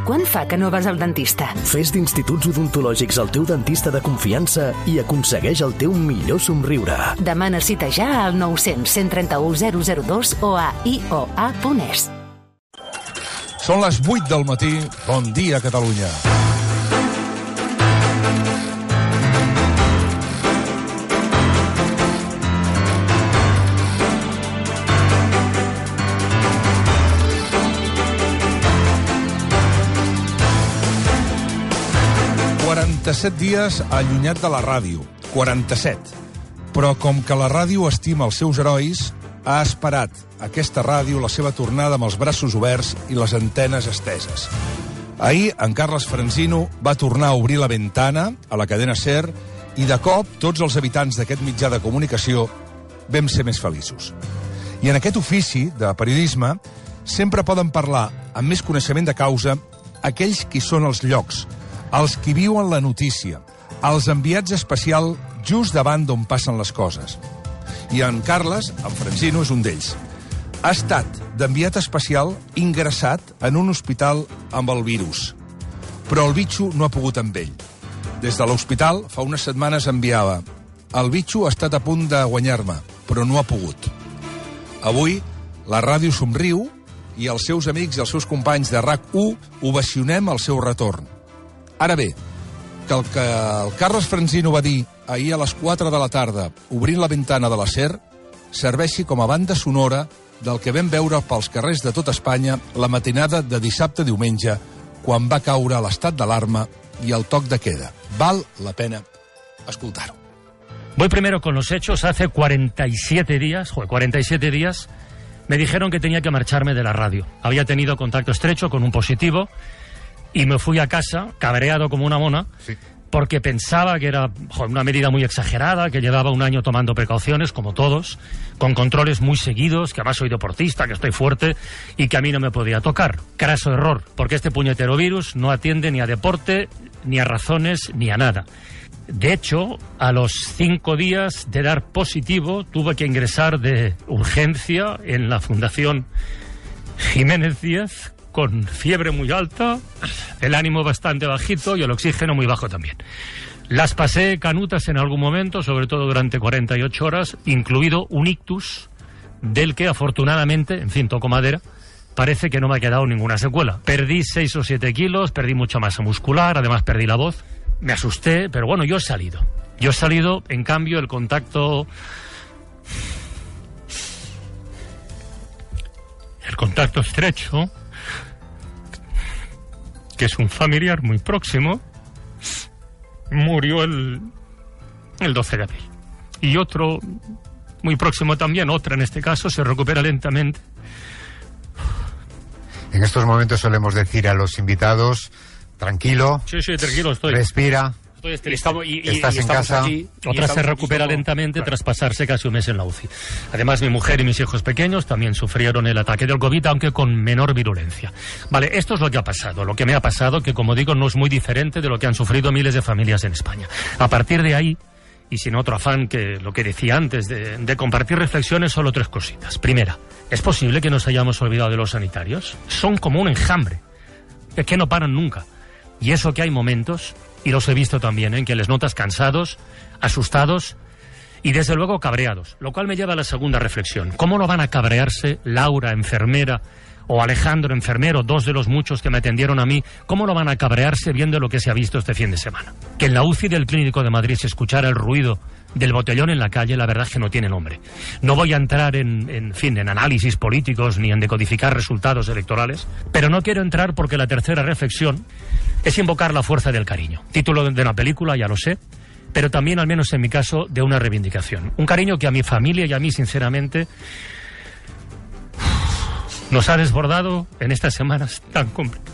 Quant fa que no vas al dentista? Fes d'Instituts Odontològics el teu dentista de confiança i aconsegueix el teu millor somriure. Demana cita ja al 900 131 002 o a ioa.es. Són les 8 del matí. Bon dia, Catalunya. ...47 dies allunyat de la ràdio. 47. Però com que la ràdio estima els seus herois, ha esperat aquesta ràdio la seva tornada amb els braços oberts i les antenes esteses. Ahir, en Carles Franzino va tornar a obrir la ventana a la cadena SER i de cop tots els habitants d'aquest mitjà de comunicació vam ser més feliços. I en aquest ofici de periodisme sempre poden parlar amb més coneixement de causa aquells qui són els llocs, els qui viuen la notícia, els enviats especial just davant d'on passen les coses. I en Carles, en Franzino, és un d'ells. Ha estat d'enviat especial ingressat en un hospital amb el virus. Però el bitxo no ha pogut amb ell. Des de l'hospital, fa unes setmanes enviava: el bitxo ha estat a punt de guanyar-me, però no ha pogut. Avui, la ràdio somriu i els seus amics i els seus companys de RAC1 ovacionem el seu retorn. Ara bé, que el Carles Franzino va dir ahir a les 4 de la tarda, obrint la ventana de la SER, serveixi com a banda sonora del que vam veure pels carrers de tot Espanya la matinada de dissabte-diumenge, quan va caure l'estat d'alarma i el toc de queda. Val la pena escoltar-ho. Voy primero con los hechos. Hace 47 días me dijeron que tenía que marcharme de la radio. Había tenido contacto estrecho con un positivo y me fui a casa, cabreado como una mona, sí, porque pensaba que era una medida muy exagerada, que llevaba un año tomando precauciones, como todos, con controles muy seguidos, que además soy deportista, que estoy fuerte y que a mí no me podía tocar. Craso error, porque este puñetero virus no atiende ni a deporte, ni a razones, ni a nada. De hecho, a los 5 días de dar positivo, tuve que ingresar de urgencia en la Fundación Jiménez Díaz, con fiebre muy alta, el ánimo bastante bajito y el oxígeno muy bajo también. Las pasé canutas en algún momento, sobre todo durante 48 horas, incluido un ictus, del que afortunadamente, en fin, toco madera, parece que no me ha quedado ninguna secuela. Perdí 6 o 7 kilos, perdí mucha masa muscular, además perdí la voz. Me asusté, pero bueno, yo he salido. En cambio, el contacto estrecho, que es un familiar muy próximo, murió el 12 de abril. Y otro muy próximo también, otra en este caso, se recupera lentamente. En estos momentos solemos decir a los invitados: tranquilo. Sí, tranquilo estoy. Respira. Estás en casa. Aquí, otra se recupera lentamente tras pasarse casi un mes en la UCI. Además, mi mujer y mis hijos pequeños también sufrieron el ataque del COVID, aunque con menor virulencia. Vale, esto es lo que ha pasado. Lo que me ha pasado, que como digo, no es muy diferente de lo que han sufrido miles de familias en España. A partir de ahí, y sin otro afán que lo que decía antes de compartir reflexiones, solo 3 cositas. Primera, ¿es posible que nos hayamos olvidado de los sanitarios? Son como un enjambre, es que no paran nunca. Y eso que hay momentos, y los he visto también, en que les notas cansados, asustados y desde luego cabreados. Lo cual me lleva a la segunda reflexión. ¿Cómo no van a cabrearse Laura, enfermera, o Alejandro, enfermero, 2 de los muchos que me atendieron a mí? ¿Cómo no van a cabrearse viendo lo que se ha visto este fin de semana? Que en la UCI del Clínico de Madrid se escuchara el ruido del botellón en la calle, la verdad es que no tiene nombre. No voy a entrar en análisis políticos ni en decodificar resultados electorales, pero no quiero entrar porque la tercera reflexión es invocar la fuerza del cariño. Título de una película, ya lo sé, pero también, al menos en mi caso, de una reivindicación. Un cariño que a mi familia y a mí, sinceramente, nos ha desbordado en estas semanas tan complicadas.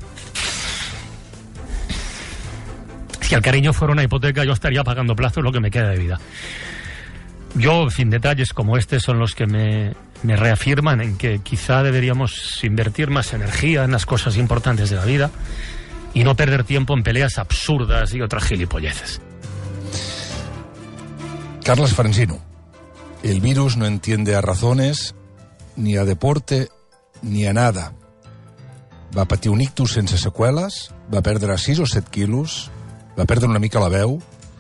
Si el cariño fuera una hipoteca, yo estaría pagando plazos lo que me queda de vida. Yo, en detalles como este son los que me reafirman en que quizá deberíamos invertir más energía en las cosas importantes de la vida y no perder tiempo en peleas absurdas y otras gilipolleces. Carles Franzino. El virus no entiende a razones, ni a deporte, ni a nada. va patir un ictus sense seqüeles, va perdre 6 o 7 quilos, va perdre una mica la veu,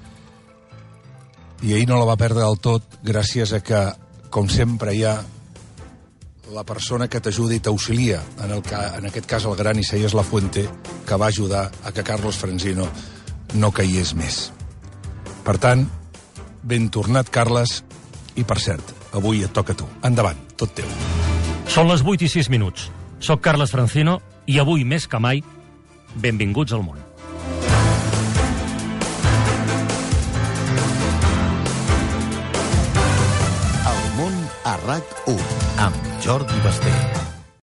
i ahir no la va perdre del tot gràcies a que, com sempre, hi ha la persona que t'ajuda i t'auxilia, en aquest cas el gran Isaías Lafuente, que va ajudar a que Carlos Franzino no caigués més. Per tant, ben tornat, Carles, i per cert, avui et toca a tu. Endavant, tot teu. Són les 8:06. Soc Carles Franzino i avui més que mai, benvinguts al món. El món a RAC1 amb Jordi Basté.